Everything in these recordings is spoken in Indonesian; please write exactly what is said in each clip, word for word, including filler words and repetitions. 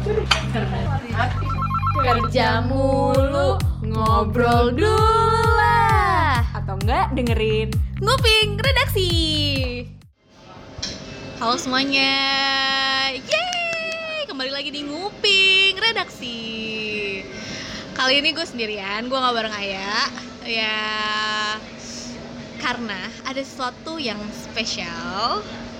Kerja mulu, ngobrol dulu lah. Atau enggak dengerin Nguping Redaksi. Halo semuanya, yeay, kembali lagi di Nguping Redaksi. Kali ini gue sendirian, gue gak bareng Aya. Ya, karena ada sesuatu yang spesial.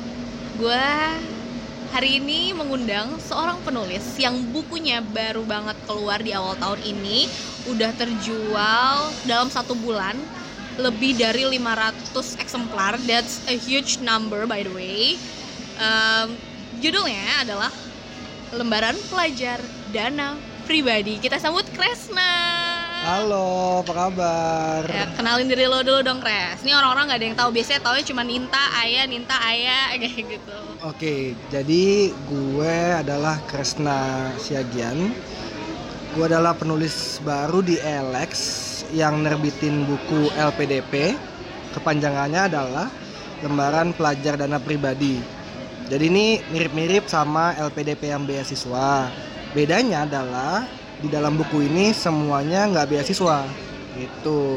Gue hari ini mengundang seorang penulis yang bukunya baru banget keluar di awal tahun ini. Udah terjual dalam satu bulan lebih dari lima ratus eksemplar. That's a huge number by the way. um, Judulnya adalah Lembaran Pelajar Dana Pribadi. Kita sambut Kresna. Halo, apa kabar? Ya, kenalin diri lo dulu dong, Kres. Ini orang-orang gak ada yang tahu. Biasanya taunya cuma Ninta, Aya, Ninta, Aya, kayak gitu. Oke, jadi gue adalah Kresna Siagian. Gue adalah penulis baru di L X yang nerbitin buku L P D P. Kepanjangannya adalah Lembaran Pelajar Dana Pribadi. Jadi ini mirip-mirip sama L P D P yang beasiswa. Bedanya adalah di dalam buku ini semuanya nggak beasiswa gitu.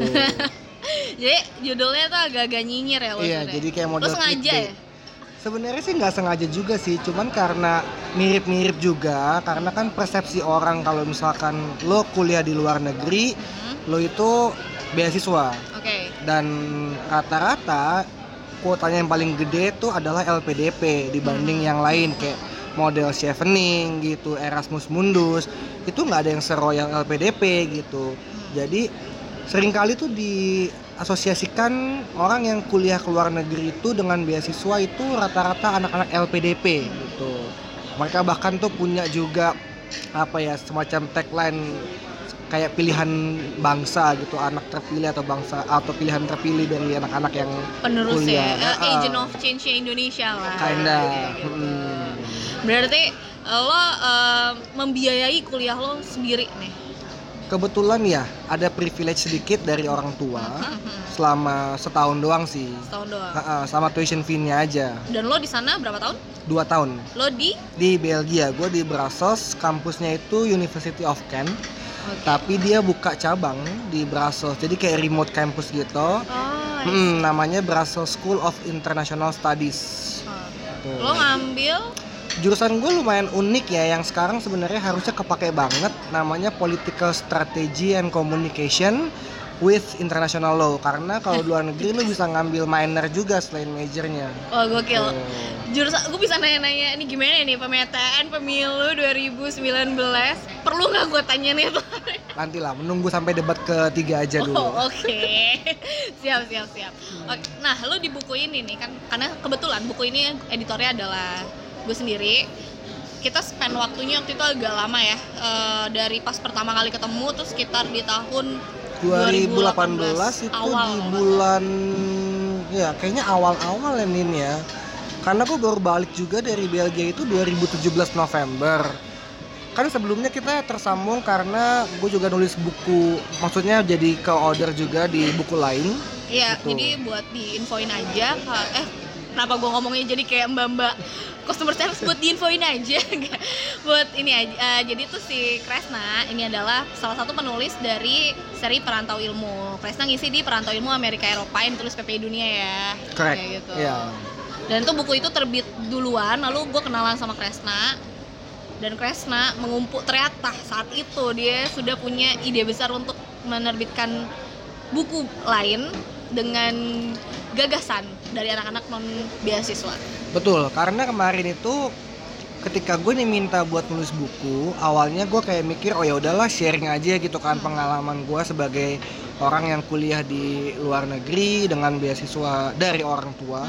Jadi judulnya tuh agak-agak nyinyir ya lo. Iya, sudah. jadi kayak model lo sengaja clickbait. ya? Sebenarnya sih nggak sengaja juga sih, cuman karena mirip-mirip juga, karena kan persepsi orang kalau misalkan lo kuliah di luar negeri, hmm. lo itu beasiswa. Oke. Okay. Dan rata-rata kuotanya yang paling gede tuh adalah L P D P dibanding hmm. yang lain kayak model Chevening gitu, Erasmus Mundus, itu nggak ada yang seroyal L P D P gitu. Jadi seringkali tuh diasosiasikan orang yang kuliah ke luar negeri itu dengan beasiswa itu rata-rata anak-anak L P D P gitu. Mereka bahkan tuh punya juga apa ya, semacam tagline kayak pilihan bangsa gitu, anak terpilih atau bangsa atau pilihan terpilih dari anak-anak yang penerus kuliah. ya, uh, uh, agent of change Indonesia lah. Kinda. Gitu. Hmm. Berarti lo uh, membiayai kuliah lo sendiri nih? Kebetulan ya ada privilege sedikit dari orang tua selama setahun doang sih. Setahun doang. Uh, uh, sama tuition fee-nya aja. Dan lo di sana berapa tahun? Dua tahun. Lo di? Di Belgia. Gue di Brussels. Kampusnya itu University of Kent. Okay. Tapi dia buka cabang di Brussels. Jadi kayak remote campus gitu. Oh, hmm, namanya Brussels School of International Studies. Oh. Lo ngambil? Jurusan gue lumayan unik ya, yang sekarang sebenarnya harusnya kepake banget, namanya Political Strategy and Communication with International Law. Karena kalau luar negeri lu bisa ngambil minor juga selain majornya. Oh gokil. Oh. Jurusan gue bisa nanya-nanya ini gimana nih pemetaan pemilu dua ribu sembilan belas. Perlu nggak gue tanya nih tuh? Nanti lah, menunggu sampai debat ketiga aja dulu. Oh oke. Okay. siap siap siap. Oke. Nah lu di buku ini nih kan, karena kebetulan buku ini editornya adalah gue sendiri. Kita spend waktunya waktu itu agak lama ya, e, dari pas pertama kali ketemu tuh sekitar di tahun dua ribu delapan belas itu awal, di bulan ya kayaknya awal-awal ya Nin ya. Karena gue baru balik juga dari Belgia itu dua ribu tujuh belas November. Kan sebelumnya kita tersambung karena gue juga nulis buku, maksudnya jadi co-author juga di buku lain. Iya, gitu. Jadi buat diinfoin aja, eh kenapa gue ngomongnya jadi kayak mbak-mbak customer service, buat diinfoin aja. Buat ini aja, uh, jadi tuh si Kresna ini adalah salah satu penulis dari seri Perantau Ilmu. Kresna ngisi di Perantau Ilmu Amerika Eropa yang ditulis P P I Dunia ya. Correct. Kayak gitu. Yeah. Dan tuh buku itu terbit duluan, lalu gue kenalan sama Kresna. Dan Kresna mengumpul, ternyata saat itu dia sudah punya ide besar untuk menerbitkan buku lain dengan gagasan dari anak-anak non beasiswa. Betul, karena kemarin itu ketika gue nih minta buat nulis buku, awalnya gue kayak mikir oh ya udahlah sharing aja gitu kan, pengalaman gue sebagai orang yang kuliah di luar negeri dengan beasiswa dari orang tua.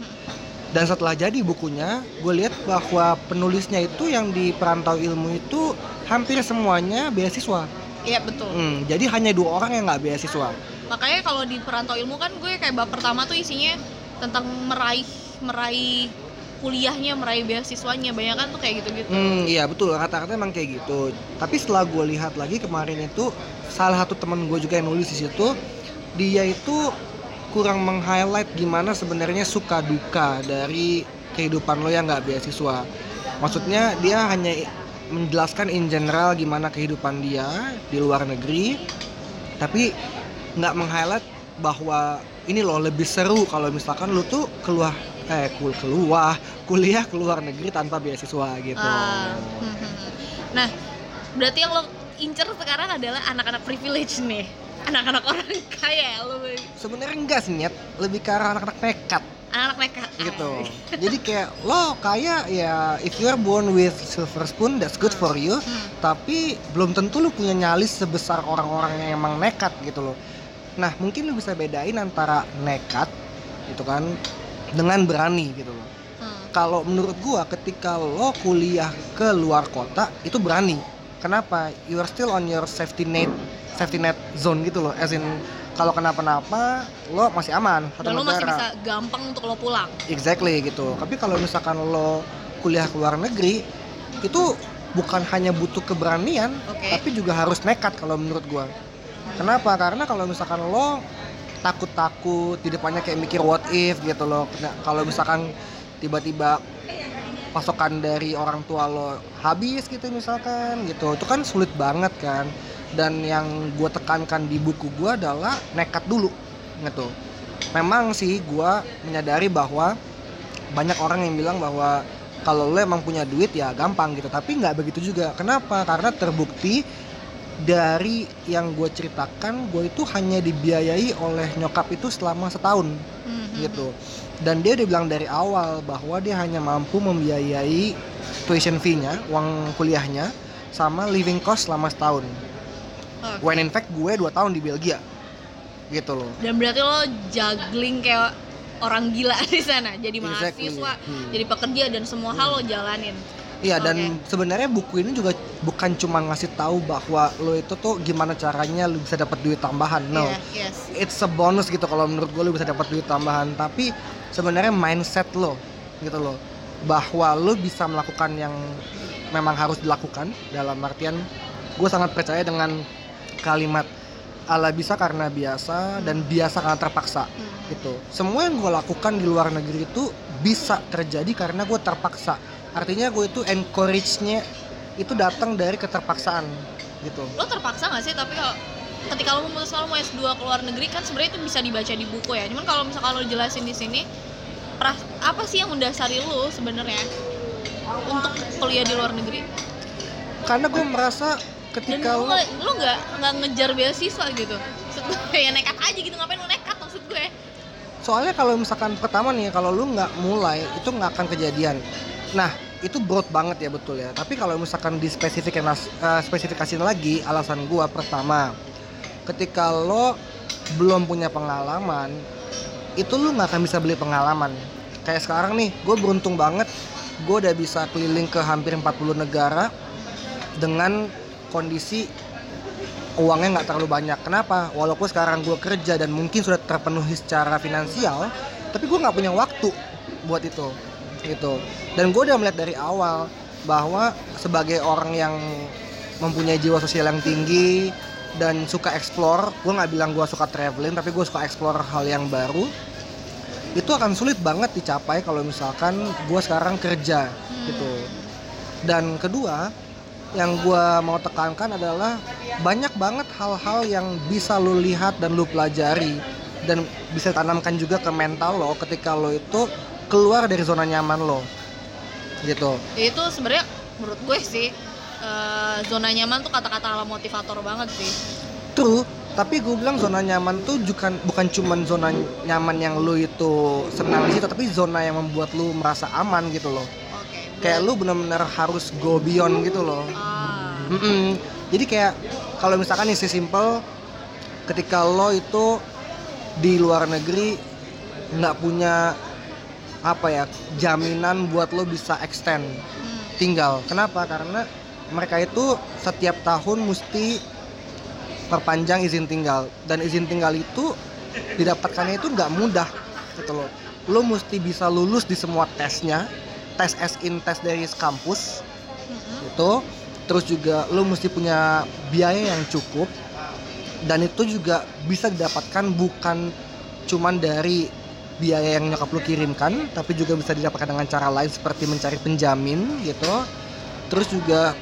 Dan setelah jadi bukunya, gue lihat bahwa penulisnya itu yang di Perantau Ilmu itu hampir semuanya beasiswa. Iya betul. Hmm, jadi hanya dua orang yang nggak beasiswa. Makanya kalau di Perantau Ilmu kan gue kayak bab pertama tuh isinya tentang meraih meraih kuliahnya, meraih beasiswanya, banyak kan tuh kayak gitu-gitu. Hmm, iya betul, rata-rata emang kayak gitu. Tapi setelah gue lihat lagi kemarin itu, salah satu teman gue juga yang nulis di situ, dia itu kurang meng-highlight gimana sebenarnya suka duka dari kehidupan lo yang nggak beasiswa. Maksudnya dia hanya menjelaskan in general gimana kehidupan dia di luar negeri, tapi nggak meng-highlight bahwa ini loh lebih seru kalau misalkan lu tuh keluar eh kul keluar kuliah ke luar negeri tanpa beasiswa gitu. Ah, hmm, hmm. Nah, berarti yang lo incer sekarang adalah anak-anak privilege nih, anak-anak orang kaya ya lo. Sebenarnya enggak sih, Nyet, lebih ke arah anak-anak nekat Anak-anak nekat gitu. Jadi kayak lo kaya ya, if you are born with silver spoon that's good for you, Hmm. tapi belum tentu lu punya nyali sebesar orang-orang yang emang nekat gitu loh. Nah, mungkin lu bisa bedain antara nekat gitu kan dengan berani gitu loh. Hmm. Kalau menurut gua ketika lo kuliah ke luar kota itu berani. Kenapa? You are still on your safety net safety net zone gitu loh. As in kalau kenapa-napa lo masih aman satu Dan lo masih negara. bisa gampang untuk lo pulang. Exactly gitu. Tapi kalau misalkan lo kuliah ke luar negeri itu bukan hanya butuh keberanian, Oke. tapi juga harus nekat kalau menurut gua. Kenapa? Karena kalau misalkan lo takut-takut di depannya kayak mikir what if gitu loh. Nah, kalau misalkan tiba-tiba pasokan dari orang tua lo habis gitu misalkan gitu, itu kan sulit banget kan. Dan yang gue tekankan di buku gue adalah nekat dulu gitu. Memang sih gue menyadari bahwa banyak orang yang bilang bahwa kalau lo emang punya duit ya gampang gitu, tapi nggak begitu juga. Kenapa? Karena terbukti dari yang gue ceritakan, gue itu hanya dibiayai oleh nyokap itu selama setahun Hmm, gitu. Dan dia udah bilang dari awal bahwa dia hanya mampu membiayai tuition fee-nya, uang kuliahnya, sama living cost selama setahun. Oke. When in fact gue dua tahun di Belgia gitu loh. Dan berarti lo juggling kayak orang gila di sana. Jadi Exactly. mahasiswa, Hmm. jadi pekerja dan semua hal lo jalanin. Iya, Oke. dan sebenarnya buku ini juga bukan cuma ngasih tahu bahwa lo itu tuh gimana caranya lo bisa dapat duit tambahan. No. Iya, yes. It's a bonus gitu kalau menurut gue lo bisa dapat duit tambahan, tapi sebenarnya mindset lo gitu loh, bahwa lo bisa melakukan yang memang harus dilakukan. Dalam artian gue sangat percaya dengan kalimat ala bisa karena biasa dan biasa karena terpaksa Hmm. gitu. Semua yang gue lakukan di luar negeri itu bisa terjadi karena gue terpaksa. Artinya gue itu encourage-nya itu datang dari keterpaksaan gitu. Lo terpaksa nggak sih? Tapi kalau ketika lo memutuskan lo mau S dua ke luar negeri kan sebenarnya itu bisa dibaca di buku ya. Cuman kalau misalkan lo jelasin di sini, peras- apa sih yang mendasari lo sebenarnya untuk kuliah di luar negeri? Karena gue merasa Dan ketika lo lo nggak- lo nggak nggak ngejar beasiswa gitu. Maksud gue ya nekat aja gitu, ngapain lo nekat maksud gue? soalnya kalau misalkan pertama nih, kalau lu nggak mulai itu nggak akan kejadian. Nah, itu broad banget ya, betul ya. Tapi kalau misalkan di spesifikan uh, spesifikasiin lagi, alasan gua pertama, ketika lo belum punya pengalaman, itu lu nggak akan bisa beli pengalaman. Kayak sekarang nih, gue beruntung banget, gue udah bisa keliling ke hampir empat puluh negara dengan kondisi uangnya nggak terlalu banyak. Kenapa? Walaupun sekarang gue kerja dan mungkin sudah terpenuhi secara finansial, tapi gue nggak punya waktu buat itu gitu. Dan gue udah melihat dari awal bahwa sebagai orang yang mempunyai jiwa sosial yang tinggi dan suka explore, gue nggak bilang gue suka traveling, tapi gue suka explore hal yang baru. Itu akan sulit banget dicapai kalau misalkan gue sekarang kerja gitu. Dan kedua, yang gue mau tekankan adalah banyak banget hal-hal yang bisa lo lihat dan lo pelajari dan bisa tanamkan juga ke mental lo ketika lo itu keluar dari zona nyaman lo gitu. Ya itu sebenarnya menurut gue sih eh, zona nyaman tuh kata-kata ala motivator banget sih. True, tapi gue bilang zona nyaman tuh bukan bukan cuman zona nyaman yang lo itu senang di situ, tapi zona yang membuat lo merasa aman gitu loh. Oke. Kayak lo benar-benar harus go beyond gitu loh. Ah. Mm-mm. Jadi kayak kalau misalkan nih simple, ketika lo itu di luar negeri nggak punya apa ya jaminan buat lo bisa extend Hmm. tinggal. Kenapa? Karena mereka itu setiap tahun mesti perpanjang izin tinggal, dan izin tinggal itu didapatkannya itu nggak mudah gitu loh. Lo mesti bisa lulus di semua tesnya, tes as in tes dari kampus Mm-mm. itu. Terus juga lo mesti punya biaya yang cukup, dan itu juga bisa didapatkan bukan cuman dari biaya yang nyokap lo kirimkan, tapi juga bisa didapatkan dengan cara lain seperti mencari penjamin gitu. Terus juga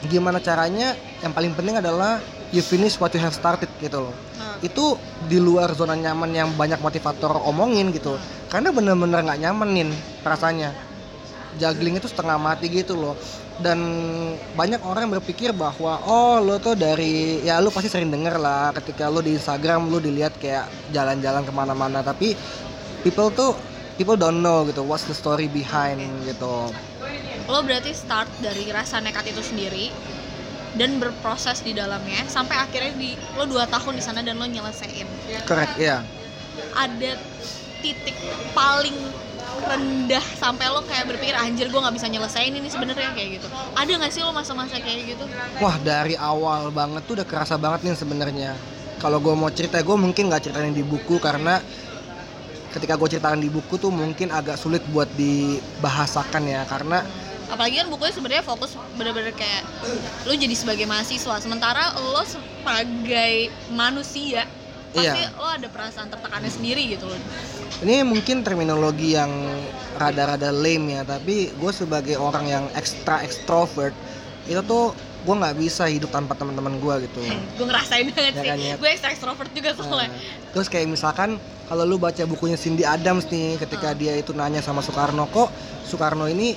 gimana caranya, yang paling penting adalah you finish what you have started gitu loh. Hmm. Itu di luar zona nyaman yang banyak motivator omongin gitu, karena bener-bener nggak nyamanin rasanya. Juggling itu setengah mati gitu loh. Dan banyak orang berpikir bahwa oh lo tuh dari, ya lo pasti sering denger lah ketika lo di Instagram lo dilihat kayak jalan-jalan kemana-mana, tapi people tuh people don't know gitu what's the story behind gitu. Lo berarti start dari rasa nekat itu sendiri dan berproses di dalamnya sampai akhirnya di lo dua tahun di sana dan lo nyelesain. Correct, ya. Yeah. Ada titik paling rendah sampai lo kayak berpikir anjir gue nggak bisa nyelesain ini sebenarnya kayak gitu. Ada nggak sih lo masa-masa kayak gitu? Wah, dari awal banget tuh udah kerasa banget nih sebenarnya. Kalau gue mau cerita, gue mungkin nggak ceritain di buku karena ketika gue ceritakan di buku tuh mungkin agak sulit buat dibahasakan ya, karena apalagi kan bukunya sebenarnya fokus bener-bener kayak lo jadi sebagai mahasiswa, sementara lo sebagai manusia pasti iya. lo ada perasaan tertekannya sendiri gitu loh. Ini mungkin terminologi yang rada-rada lame ya, tapi gue sebagai orang yang ekstra ekstrovert itu tuh gue nggak bisa hidup tanpa teman-teman gue gitu. Gue ngerasain banget ya sih, kan, ya? Gue ekstra ekstrovert juga soalnya. Nah, terus kayak misalkan kalau lu baca bukunya Cindy Adams nih, ketika uh. dia itu nanya sama Soekarno, kok Soekarno ini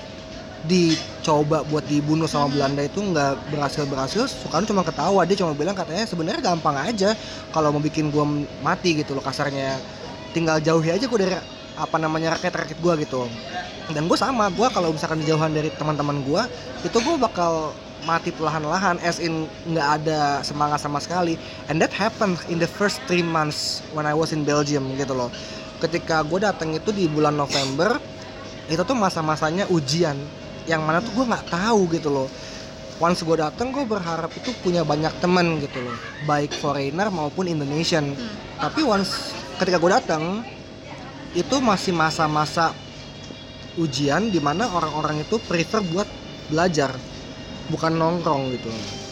dicoba buat dibunuh sama Belanda itu nggak berhasil-berhasil, Soekarno cuma ketawa, dia cuma bilang katanya sebenarnya gampang aja kalau mau bikin gua mati gitu loh kasarnya, tinggal jauhi aja gua dari apa namanya rakyat-rakyat gua gitu. Dan gua sama, gua kalau misalkan dijauhan dari teman-teman gua itu gua bakal mati perlahan-lahan, as in nggak ada semangat sama sekali. And that happened in the first three months when I was in Belgium gitu loh. Ketika gue datang itu di bulan November, itu tuh masa-masanya ujian, yang mana tuh gue nggak tahu gitu loh. Once gue datang, gue berharap itu punya banyak teman gitu loh, baik foreigner maupun Indonesian. Hmm. Tapi once ketika gue datang, itu masih masa-masa ujian di mana orang-orang itu prefer buat belajar, bukan nongkrong gitu.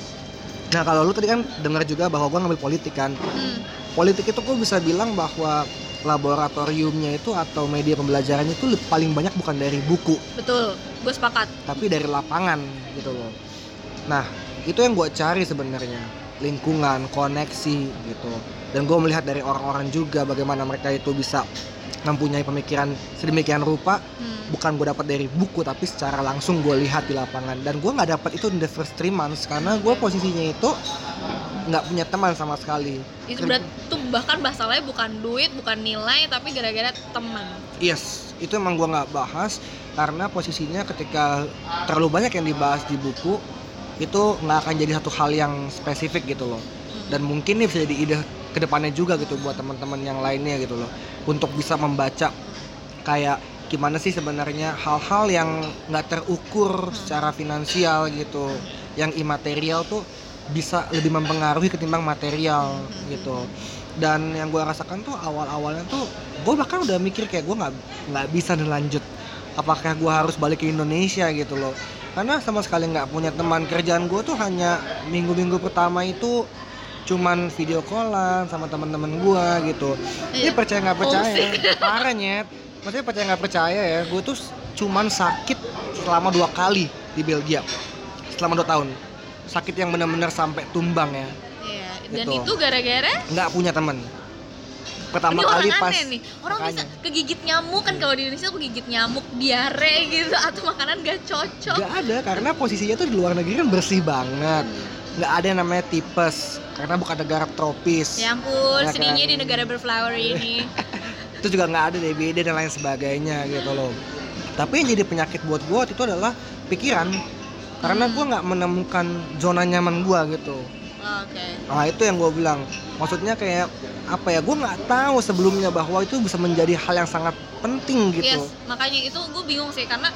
Nah kalau lu tadi kan dengar juga bahwa gue ngambil politik kan. Hmm. Politik itu gue bisa bilang bahwa laboratoriumnya itu atau media pembelajarannya itu paling banyak bukan dari buku. Betul, gue sepakat. Tapi dari lapangan gitu loh. Nah itu yang gue cari sebenarnya, lingkungan, koneksi gitu. Dan gue melihat dari orang-orang juga bagaimana mereka itu bisa mempunyai pemikiran sedemikian rupa. hmm. Bukan gue dapat dari buku, tapi secara langsung gue lihat di lapangan. Dan gue nggak dapat itu in the first three months karena gue posisinya itu nggak punya teman sama sekali. Itu berarti tuh bahkan masalahnya bukan duit, bukan nilai, tapi gara-gara teman. Yes, itu emang gue nggak bahas karena posisinya ketika terlalu banyak yang dibahas di buku itu nggak akan jadi satu hal yang spesifik gitu loh. Dan mungkin ini bisa jadi ide kedepannya juga gitu buat teman-teman yang lainnya gitu loh, untuk bisa membaca kayak gimana sih sebenarnya hal-hal yang nggak terukur secara finansial gitu, yang imaterial tuh bisa lebih mempengaruhi ketimbang material gitu. Dan yang gue rasakan tuh awal-awalnya tuh gue bahkan udah mikir kayak gue nggak nggak bisa lanjut, apakah gue harus balik ke Indonesia gitu loh, karena sama sekali nggak punya teman. Kerjaan gue tuh hanya minggu-minggu pertama itu cuman video callan sama teman-teman gua gitu. Ini iya, percaya nggak percaya, parah nyet. Maksudnya percaya nggak percaya ya, gue tuh cuman sakit selama dua kali di Belgia, selama dua tahun. Sakit yang benar-benar sampai tumbang ya. Iya. Dan gitu. Itu gara-gara nggak punya teman. Pertama ini kali orang pas aneh nih. Orang makanya. Bisa kegigit nyamuk kan, kalau di Indonesia kegigit nyamuk, diare gitu, atau makanan gak cocok. Gak ada, karena posisinya tuh di luar negeri kan bersih banget. Hmm. Nggak ada yang namanya tipes karena bukan negara tropis. Ya ampun, ya sedihnya kan? Di negara berflower ini. Itu juga nggak ada D B D dan lain sebagainya gitu loh. Tapi yang jadi penyakit buat gue itu adalah pikiran, karena gue nggak menemukan zona nyaman gue gitu. Oke. Okay. Nah itu yang gue bilang, maksudnya kayak apa ya, gue nggak tahu sebelumnya bahwa itu bisa menjadi hal yang sangat penting gitu. Yes, makanya itu gue bingung sih, karena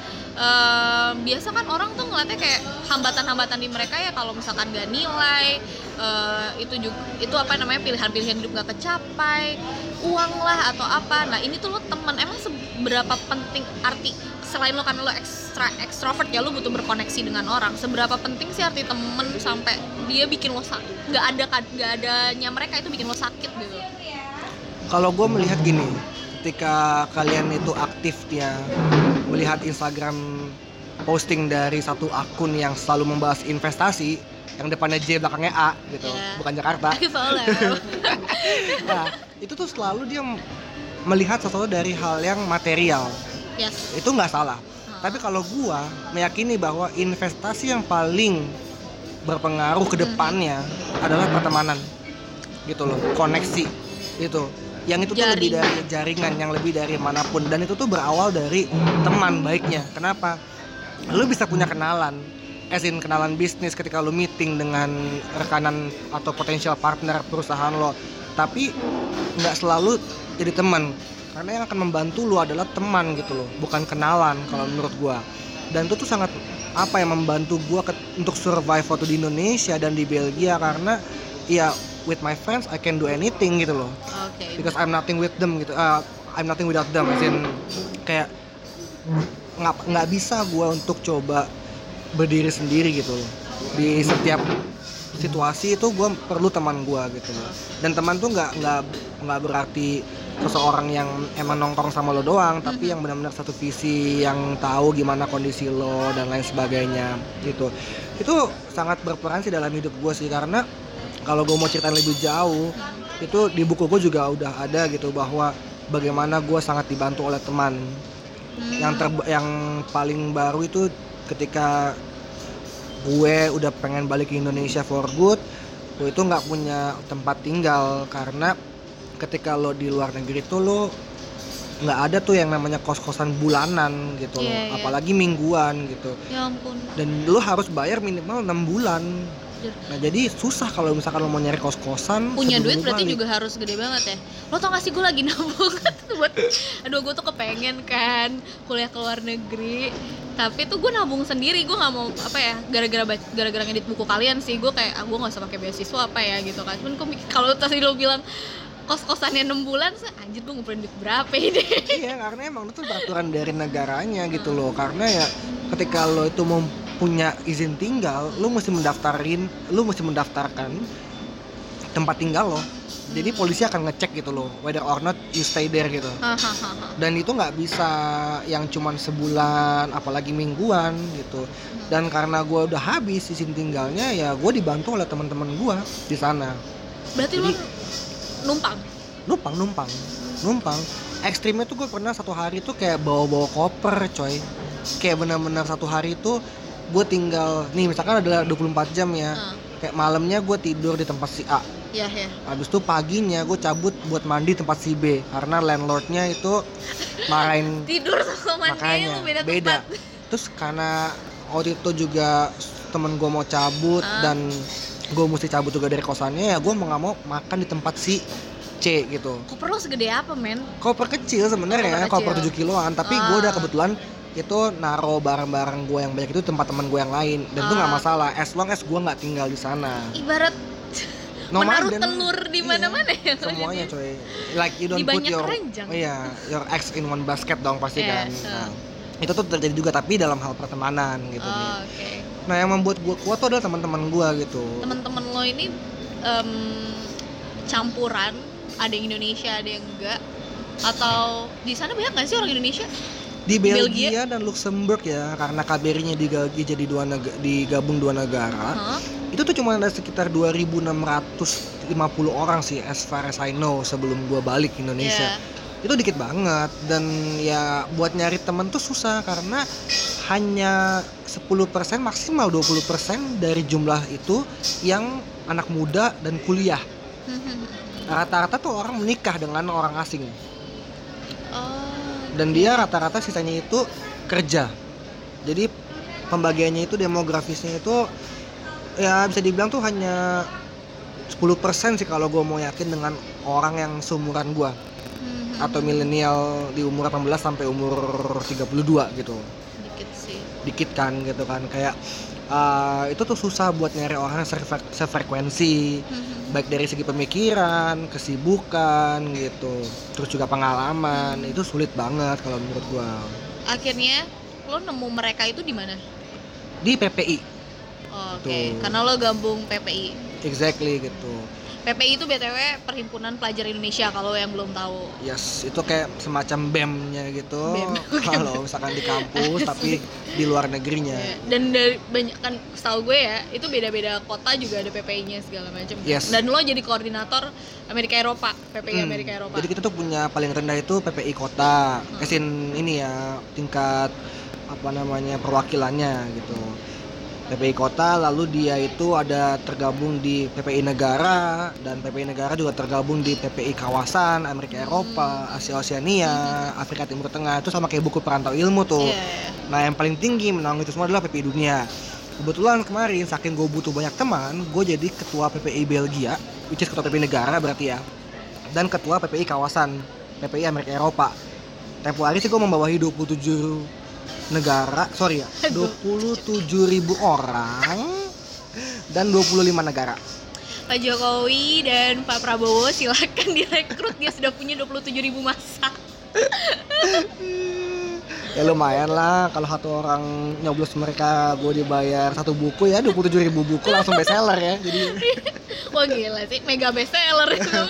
uh, biasa kan orang tuh ngeliatnya kayak hambatan-hambatan di mereka ya, kalau misalkan gak nilai, uh, itu juga itu apa namanya pilihan-pilihan hidup gak kecapai, uang lah atau apa. Nah ini tuh lo teman, emang seberapa penting arti, selain lo kan lo ekstra ekstrovert ya, lo butuh berkoneksi dengan orang, seberapa penting sih arti temen sampai dia bikin lo sakit? Gak ada gak adanya mereka itu bikin lo sakit gitu. Kalau gue melihat gini, ketika kalian itu aktif ya melihat Instagram posting dari satu akun yang selalu membahas investasi yang depannya J belakangnya A gitu, yeah. bukan Jakarta. Aku follow. Nah, itu tuh selalu dia melihat sesuatu dari hal yang material. Yes. Itu nggak salah. Uh-huh. Tapi kalau gua meyakini bahwa investasi yang paling berpengaruh ke depannya mm-hmm. adalah pertemanan. Gitu loh, koneksi itu. Yang itu tuh lebih dari jaringan, yang lebih dari manapun, dan itu tuh berawal dari teman baiknya. Kenapa? Lu bisa punya kenalan, as in kenalan bisnis ketika lu meeting dengan rekanan atau potential partner perusahaan lo, tapi nggak selalu jadi teman, karena yang akan membantu lu adalah teman gitu loh, bukan kenalan kalau menurut gua. Dan itu tuh sangat apa yang membantu gua ke, untuk survive waktu di Indonesia dan di Belgia, karena ya with my friends I can do anything gitu loh. Okay. Because I'm nothing with them gitu. Uh, I'm nothing without them. As in kayak nggak nggak bisa gue untuk coba berdiri sendiri gitu loh. Di setiap situasi itu gue perlu teman gue gitu loh. Dan teman tuh nggak nggak nggak berarti seseorang yang emang nongkrong sama lo doang, mm-hmm. tapi yang benar-benar satu visi, yang tahu gimana kondisi lo dan lain sebagainya gitu. Itu sangat berperan sih dalam hidup gue sih, karena kalau gue mau ceritain lebih jauh, itu di buku gue juga udah ada gitu, bahwa bagaimana gue sangat dibantu oleh teman. Hmm. Yang ter yang paling baru itu ketika gue udah pengen balik ke Indonesia for good, gue itu nggak punya tempat tinggal, karena ketika lo di luar negeri tuh lo nggak ada tuh yang namanya kos-kosan bulanan gitu, yeah, loh, apalagi yeah. mingguan gitu. Ya ampun. Dan lo harus bayar minimal enam bulan. Nah jadi susah kalau misalkan lo mau nyari kos-kosan. Punya duit berarti balik. Juga harus gede banget ya. Lo tau gak sih gue lagi nabung buat, aduh gue tuh kepengen kan kuliah ke luar negeri, tapi tuh gue nabung sendiri. Gue nggak mau apa ya, gara-gara gara-gara ngedit buku kalian sih gue kayak ah, gue nggak usah pakai beasiswa apa ya gitu kan. Cuman kalau tadi lo bilang kos-kosannya enam bulan, anjir gue ngumpulin duit berapa ini. Iya, karena emang itu peraturan dari negaranya gitu loh. Karena ya ketika lo itu mau punya izin tinggal, lo mesti mendaftarin, lo mesti mendaftarkan tempat tinggal lo. Jadi polisi akan ngecek gitu loh, whether or not you stay there gitu. Dan itu nggak bisa yang cuman sebulan, apalagi mingguan gitu. Dan karena gue udah habis izin tinggalnya, ya gue dibantu oleh teman-teman gue di sana. Berarti lo numpang? Numpang, numpang, numpang. Ekstrimnya tuh gue pernah satu hari tuh kayak bawa-bawa koper, coy. Kayak benar-benar satu hari tuh gue tinggal, nih misalkan adalah dua puluh empat jam ya, uh. kayak malamnya gue tidur di tempat si A, yeah, yeah. habis itu paginya gue cabut buat mandi tempat si B, karena landlordnya itu marahin tidur sama mandinya beda, beda. Terus karena waktu itu juga temen gue mau cabut uh. dan gue mesti cabut juga dari kosannya, ya gue mau nggak mau makan di tempat si C gitu. Koper lo segede apa men? Koper kecil sebenarnya, koper tujuh kiloan, tapi uh. gue udah kebetulan itu naro barang-barang gue yang banyak itu tempat teman gue yang lain, dan itu uh. nggak masalah as long as gue nggak tinggal di sana. Ibarat menaruh telur di mana-mana iya, ya semuanya coy, like you don't put your oh, iya your eggs in one basket dong pasti yeah, kan. Nah, uh. itu tuh terjadi juga tapi dalam hal pertemanan gitu oh, nih. Okay. Nah yang membuat gue kuat tuh adalah teman-teman gue gitu. Teman-teman lo ini um, campuran, ada yang Indonesia ada yang enggak, atau di sana banyak nggak sih orang Indonesia? Di Belgia, Belgia dan Luxembourg ya, karena K B R-nya digabung jadi dua negara, digabung dua negara. Huh? Itu tuh cuma ada sekitar dua ribu enam ratus lima puluh orang sih as far as I know sebelum gua balik ke Indonesia. Yeah. Itu dikit banget, dan ya buat nyari temen tuh susah karena hanya sepuluh persen maksimal dua puluh persen dari jumlah itu yang anak muda dan kuliah. Rata-rata tuh orang menikah dengan orang asing. Oh. Dan dia rata-rata sisanya itu kerja. Jadi pembagiannya itu demografisnya itu ya bisa dibilang tuh hanya sepuluh persen sih kalau gue mau yakin dengan orang yang seumuran gue, mm-hmm. atau milenial di umur delapan belas sampai umur tiga puluh dua gitu. Dikit sih. Dikit kan gitu kan, kayak uh, itu tuh susah buat nyari orang yang sefrekuensi, mm-hmm. baik dari segi pemikiran, kesibukan gitu, terus juga pengalaman, hmm. itu sulit banget kalau menurut gua. Akhirnya lo nemu mereka itu di mana? Di P P I. Oh, oke, okay. Karena lo gabung P P I. Exactly gitu. P P P I itu B T W Perhimpunan Pelajar Indonesia kalau yang belum tahu. Yes, itu kayak semacam B E M-nya gitu. B E M, okay. Kalau misalkan di kampus tapi di luar negerinya. Dan dari banyak kan setahu gue ya, itu beda-beda kota juga ada P P I-nya segala macam. Yes. Dan lo jadi koordinator Amerika Eropa, P P I hmm. Amerika Eropa. Jadi kita tuh punya paling rendah itu P P I kota. Hmm. Kesin ini ya, tingkat apa namanya perwakilannya gitu. P P I kota, lalu dia itu ada tergabung di P P I negara, dan P P I negara juga tergabung di P P I kawasan Amerika Eropa, Asia Oseania, Afrika Timur Tengah. Itu sama kayak buku perantau ilmu tuh. Yeah. Nah yang paling tinggi menanggung itu semua adalah P P I dunia. Kebetulan kemarin saking gue butuh banyak teman, gue jadi ketua P P I Belgia, which is ketua P P I negara berarti ya, dan ketua P P I kawasan P P I Amerika Eropa. Tempo hari sih gue membawahi dua puluh tujuh negara, sorry ya, dua puluh tujuh ribu orang dan dua puluh lima negara. Pak Jokowi dan Pak Prabowo silakan direkrut, dia sudah punya dua puluh tujuh ribu massa. Ya lumayan lah, kalau satu orang nyoblos mereka gue dibayar satu buku ya dua puluh tujuh ribu buku langsung bestseller ya. Jadi wah gila sih, mega bestseller itu.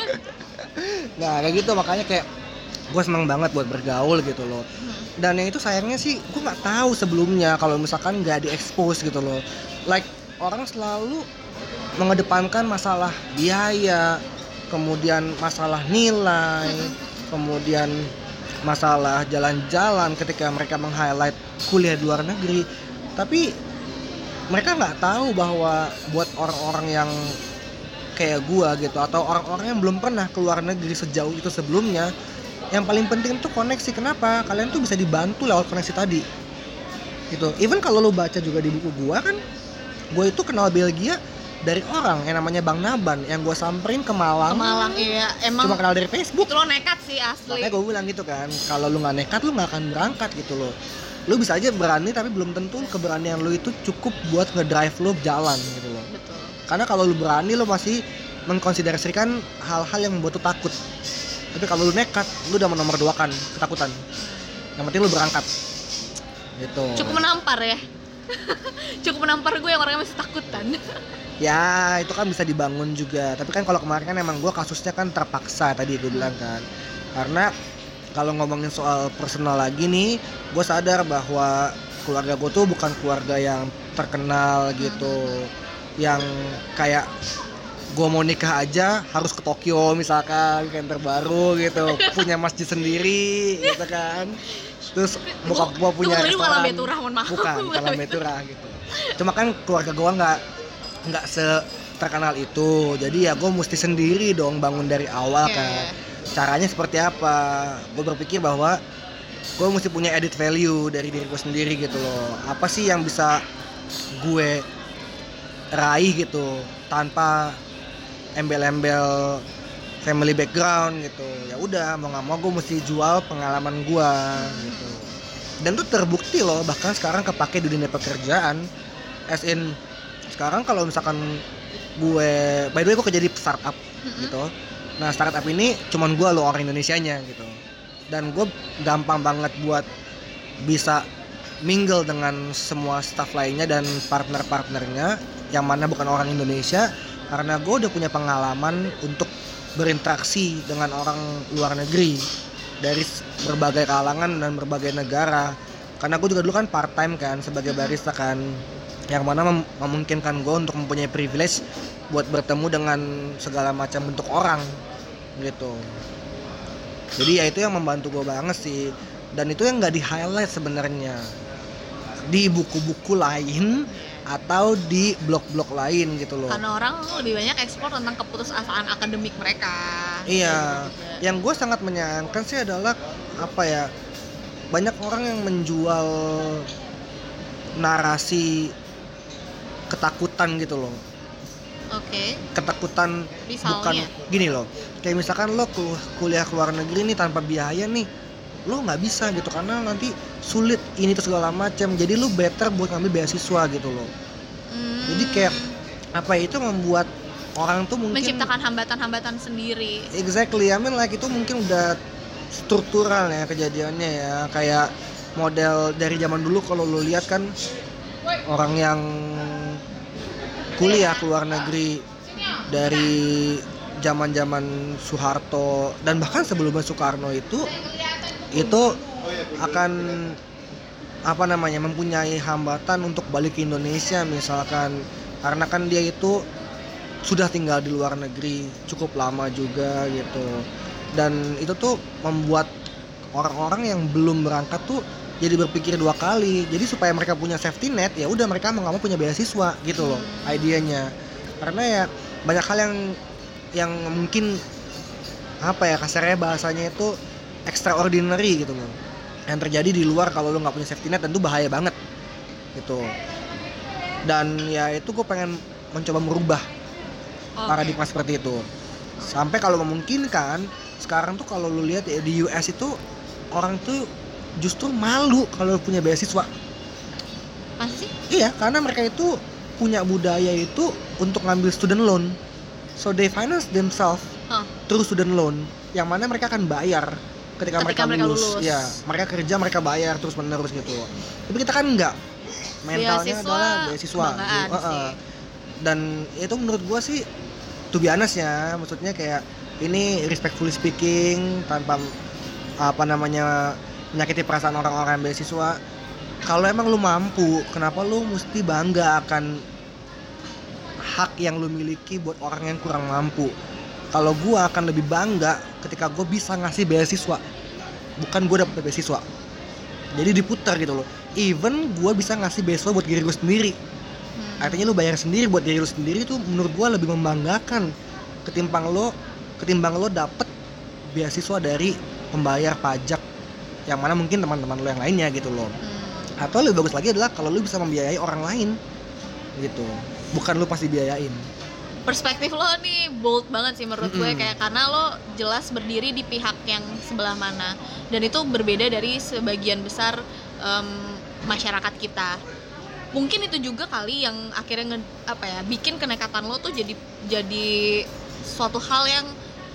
Nah kayak gitu, makanya kayak gue seneng banget buat bergaul gitu loh. Dan yang itu sayangnya sih gue nggak tahu sebelumnya kalau misalkan nggak di-expose gitu loh. Like orang selalu mengedepankan masalah biaya, kemudian masalah nilai, kemudian masalah jalan-jalan ketika mereka meng-highlight kuliah di luar negeri. Tapi mereka nggak tahu bahwa buat orang-orang yang kayak gue gitu, atau orang-orang yang belum pernah keluar negeri sejauh itu sebelumnya, yang paling penting tuh koneksi. Kenapa? Kalian tuh bisa dibantu lewat koneksi tadi gitu. Even kalau lo baca juga di buku gua kan, gua itu kenal Belgia dari orang yang namanya Bang Naban yang gua samperin ke Malang. Ke Malang iya, emang cuma kenal dari Facebook. Itu lo nekat sih asli. Makanya gua bilang gitu kan, kalau lu nggak nekat lu nggak akan berangkat gitu loh. Lu bisa aja berani tapi belum tentu keberanian lu itu cukup buat ngedrive lu jalan gitu loh. Betul. Karena kalau lu berani lu masih mengkonsiderasikan hal-hal yang membuat lu takut. Tapi kalau lu nekat, lu udah menomorduakan ketakutan. Yang penting lu berangkat. Gitu. Cukup menampar ya. Cukup menampar gue yang orangnya masih takutan. Ya, itu kan bisa dibangun juga. Tapi kan kalau kemarin kan emang gue kasusnya kan terpaksa tadi gue bilang kan. Karena kalau ngomongin soal personal lagi nih, gue sadar bahwa keluarga gue tuh bukan keluarga yang terkenal gitu. Yang kayak gue mau nikah aja harus ke Tokyo misalkan, kayak terbaru gitu, punya masjid sendiri gitu kan. Terus bokap gue punya restoran. Itu malah beturah, mohon maaf. Bukan, malah beturah gitu. Cuma kan keluarga gue nggak nggak se terkenal itu, jadi ya gue mesti sendiri dong bangun dari awal kan. Yeah. Caranya seperti apa? Gue berpikir bahwa gue mesti punya added value dari diri gue sendiri gitu loh. Apa sih yang bisa gue raih gitu tanpa embel-embel family background gitu. Ya udah, mau nggak mau gue mesti jual pengalaman gue gitu. Dan tuh terbukti loh, bahkan sekarang kepake di dunia pekerjaan. As in sekarang kalau misalkan gue, by the way gue kerja di startup mm-hmm. gitu. Nah startup ini cuman gue loh orang Indonesianya gitu. Dan gue gampang banget buat bisa mingle dengan semua staff lainnya dan partner-partnernya yang mana bukan orang Indonesia, karena gue udah punya pengalaman untuk berinteraksi dengan orang luar negeri dari berbagai kalangan dan berbagai negara. Karena gue juga dulu kan part time kan sebagai barista kan, yang mana mem- memungkinkan gue untuk mempunyai privilege buat bertemu dengan segala macam bentuk orang gitu. Jadi ya itu yang membantu gue banget sih, dan itu yang nggak di highlight sebenarnya di buku-buku lain atau di blog-blog lain gitu loh. Karena orang lebih banyak ekspor tentang keputusasaan akademik mereka. Iya. Gitu. Yang gue sangat menyayangkan sih adalah apa ya, banyak orang yang menjual narasi ketakutan gitu loh. Oke. Okay. Ketakutan Misalnya? Bukan gini loh. Kayak misalkan lo kuliah ke luar negeri nih tanpa biaya nih, lo nggak bisa gitu karena nanti sulit ini tuh segala macam. Jadi lo better buat ngambil beasiswa gitu loh. Hmm. Jadi kayak apa ya, itu membuat orang tuh mungkin menciptakan hambatan-hambatan sendiri. Exactly. I mean like itu mungkin udah struktural ya kejadiannya ya. Kayak model dari zaman dulu kalau lo lihat kan orang yang kuliah ke luar negeri dari zaman-zaman Soeharto dan bahkan sebelumnya Soekarno itu itu akan apa namanya mempunyai hambatan untuk balik ke Indonesia misalkan, karena kan dia itu sudah tinggal di luar negeri cukup lama juga gitu, dan itu tuh membuat orang-orang yang belum berangkat tuh jadi berpikir dua kali, jadi supaya mereka punya safety net ya udah mereka mau nggak mau punya beasiswa gitu loh idenya, karena ya banyak hal yang yang mungkin apa ya kasarnya bahasanya itu extraordinary gitu loh yang terjadi di luar kalau lo nggak punya safety net, tentu bahaya banget gitu. Dan ya itu gue pengen mencoba merubah okay. paradigma seperti itu sampai kalau memungkinkan. Sekarang tuh kalau lo lihat ya, di U S itu orang tuh justru malu kalau punya beasiswa. Pasti? Iya, karena mereka itu punya budaya itu untuk ngambil student loan. So they finance themselves huh. through student loan, yang mana mereka akan bayar ketika, ketika mereka, mereka lulus. lulus. Ya, mereka kerja, mereka bayar terus menerus gitu. Tapi kita kan enggak. Mentalnya beasiswa, adalah beasiswa. Gitu. Uh-uh. Dan itu menurut gua sih to be honest ya, maksudnya kayak ini respectfully speaking tanpa apa namanya menyakiti perasaan orang-orang beasiswa. Kalau emang lu mampu, kenapa lu mesti bangga akan hak yang lu miliki buat orang yang kurang mampu? Kalau gue akan lebih bangga ketika gue bisa ngasih beasiswa, bukan gue dapet beasiswa. Jadi diputar gitu loh. Even gue bisa ngasih beasiswa buat diri gue sendiri, artinya lu bayar sendiri buat diri lu sendiri, itu menurut gue lebih membanggakan ketimbang lo ketimbang lo dapet beasiswa dari pembayar pajak yang mana mungkin teman-teman lo yang lainnya gitu loh. Atau lebih bagus lagi adalah kalau lu bisa membiayai orang lain gitu, bukan lu pasti biayain. Perspektif lo nih bold banget sih menurut mm-hmm. gue, kayak karena lo jelas berdiri di pihak yang sebelah mana, dan itu berbeda dari sebagian besar um, masyarakat kita. Mungkin itu juga kali yang akhirnya nge, apa ya bikin kenekatan lo tuh jadi jadi suatu hal yang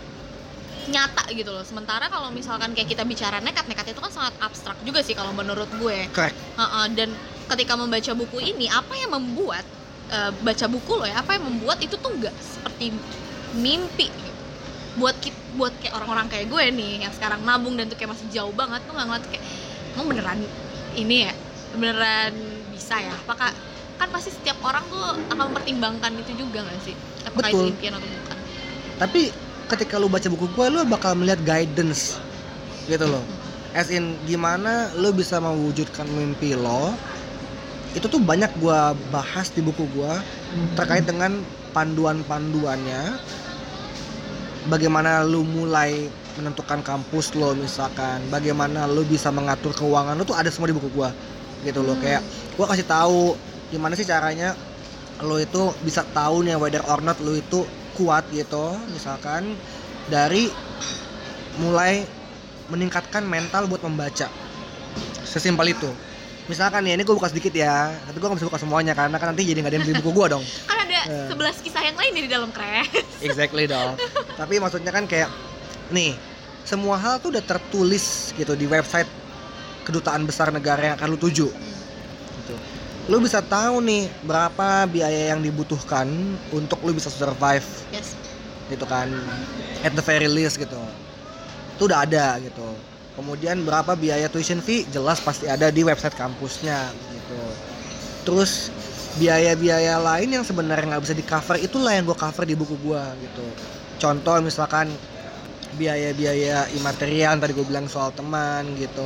nyata gitu loh. Sementara kalau misalkan kayak kita bicara nekat, nekat itu kan sangat abstrak juga sih kalau menurut gue. Correct. Uh-uh, dan ketika membaca buku ini, apa yang membuat uh, baca buku lo ya, apa yang membuat itu tuh nggak seperti mimpi gitu. Buat kita, buat kayak orang-orang kayak gue nih yang sekarang nabung dan tuh kayak masih jauh banget tuh nggak ngeliat kayak, emang beneran ini ya, beneran bisa ya? Apakah kan pasti setiap orang tuh akan mempertimbangkan itu juga nggak sih? Apakah Betul. itu impian atau bukan? Tapi ketika lu baca buku gue, lu bakal melihat guidance gitu loh. As in gimana lu bisa mewujudkan mimpi lo. Itu tuh banyak gue bahas di buku gue terkait dengan panduan-panduannya. Bagaimana lu mulai menentukan kampus lo misalkan, bagaimana lu bisa mengatur keuangan lo, tuh ada semua di buku gue gitu loh. Kayak gue kasih tahu gimana sih caranya lo itu bisa tahu nih whether or not lo itu kuat gitu, misalkan dari mulai meningkatkan mental buat membaca. Sesimpel itu. Misalkan ya, ini gue buka sedikit ya, tapi gue gak bisa buka semuanya karena kan nanti jadi gak ada yang beli buku gue dong. Kan ada uh. sebelas kisah yang lain di dalam Crash. Exactly dong. Tapi maksudnya kan kayak nih, semua hal tuh udah tertulis gitu di website kedutaan besar negara yang akan lu tuju gitu. Lu bisa tahu nih berapa biaya yang dibutuhkan untuk lu bisa survive. Yes. Gitu kan, at the very least gitu. Itu udah ada gitu. Kemudian berapa biaya tuition fee, jelas pasti ada di website kampusnya gitu. Terus biaya-biaya lain yang sebenarnya nggak bisa di cover, itulah yang gue cover di buku gue gitu. Contoh misalkan biaya-biaya imaterial tadi gue bilang soal teman gitu,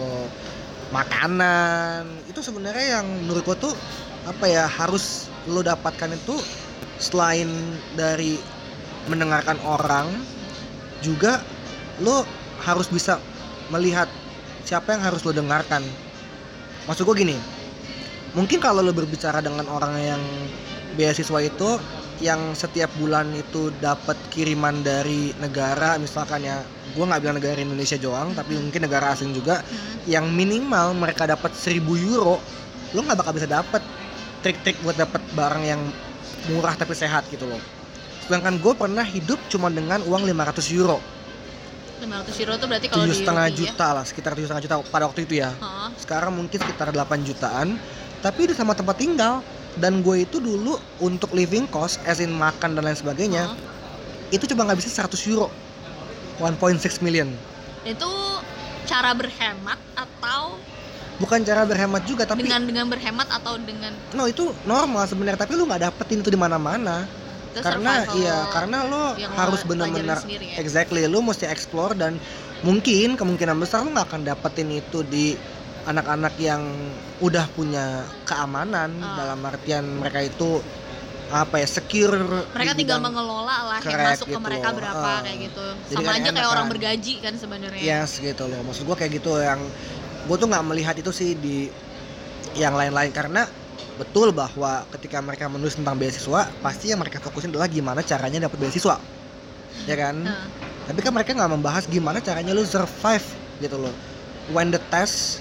makanan, itu sebenarnya yang menurut gue tuh apa ya, harus lo dapatkan itu selain dari mendengarkan orang, juga lo harus bisa melihat siapa yang harus lo dengarkan. Maksud gue gini, mungkin kalau lo berbicara dengan orang yang beasiswa itu yang setiap bulan itu dapat kiriman dari negara, misalkan ya, gue nggak bilang negara Indonesia doang, tapi mungkin negara asing juga, hmm. yang minimal mereka dapat seribu euro, lo nggak bakal bisa dapat trik-trik buat dapat barang yang murah tapi sehat gitu loh. Sedangkan gue pernah hidup cuma dengan uang lima ratus euro. lima ratus euro tuh berarti kalau di tujuh setengah juta lah, sekitar tujuh setengah juta pada waktu itu ya. Huh? Sekarang mungkin sekitar delapan jutaan, tapi itu sama tempat tinggal. Dan gue itu dulu untuk living cost, as in makan dan lain sebagainya, huh? itu coba ngabisin seratus euro, one point six million. Itu cara berhemat atau Bukan cara berhemat juga, tapi dengan dengan berhemat atau dengan no itu normal sebenarnya, tapi lu nggak dapetin itu di mana-mana. itu Karena survival iya, karena lo yang lo harus pelajarin benar-benar sendiri ya? exactly, lu mesti explore, dan mungkin kemungkinan besar lu nggak akan dapetin itu di anak-anak yang udah punya keamanan, Ah. dalam artian mereka itu apa ya, secure. mereka di tinggal bidang- mengelola lah yang correct masuk ke gitu mereka loh. berapa Ah. kayak gitu. Jadi Sama kan aja enak kayak orang kan. bergaji kan sebenarnya. Yes gitu loh, maksud gua kayak gitu. Yang gua tuh nggak melihat itu sih di yang lain-lain, karena betul bahwa ketika mereka menulis tentang beasiswa, pasti yang mereka fokusin adalah gimana caranya dapat beasiswa, ya kan? Nah, Tapi kan mereka nggak membahas gimana caranya lu survive gitu loh. When the test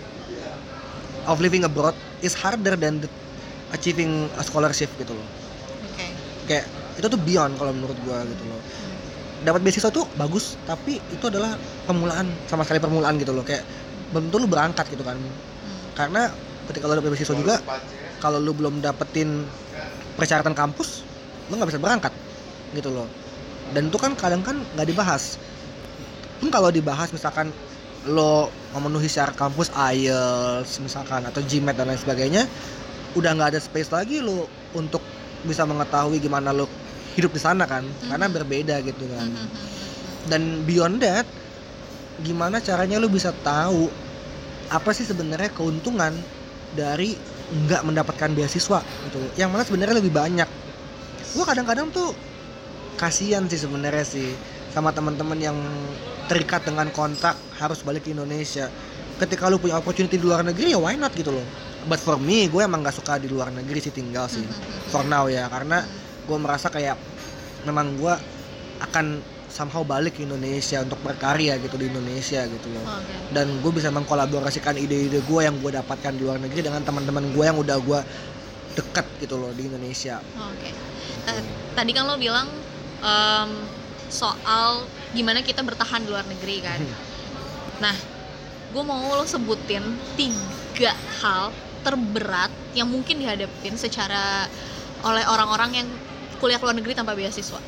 of living abroad is harder than the achieving a scholarship gitu loh. Oke. Kayak itu tuh beyond kalau menurut gua gitu loh. Dapat beasiswa tuh bagus, tapi itu adalah permulaan, sama sekali permulaan gitu loh. Kayak belum tentu lu berangkat gitu kan. Hmm. Karena ketika lu dapet beasiswa juga, kalau lu belum dapetin persyaratan kampus, lu nggak bisa berangkat gitu loh. Dan itu kan kadang kan nggak dibahas. Pun kalau dibahas misalkan lo memenuhi syarat kampus I E L T S misalkan atau GMAT dan lain sebagainya, udah nggak ada space lagi lo untuk bisa mengetahui gimana lo hidup di sana kan, karena berbeda gitu kan. Hmm. Dan beyond that, gimana caranya lo bisa tahu apa sih sebenarnya keuntungan dari nggak mendapatkan beasiswa gitu, yang mana sebenarnya lebih banyak. Gua kadang-kadang tuh kasihan sih sebenarnya sih sama teman-teman yang terikat dengan kontrak harus balik ke Indonesia. Ketika lu punya opportunity di luar negeri, ya why not gitu loh. But for me, gue emang gak suka di luar negeri sih tinggal sih for now ya, karena gue merasa kayak memang gue akan somehow balik ke Indonesia untuk berkarya gitu di Indonesia gitu loh. Oke. Dan gue bisa mengkolaborasikan ide-ide gue yang gue dapatkan di luar negeri dengan teman-teman gue yang udah gue deket gitu loh di Indonesia. Oke. Eh, tadi kan lo bilang em, soal gimana kita bertahan di luar negeri kan. Nah, gue mau lo sebutin tiga hal terberat yang mungkin dihadapin secara oleh orang-orang yang kuliah ke luar negeri tanpa beasiswa.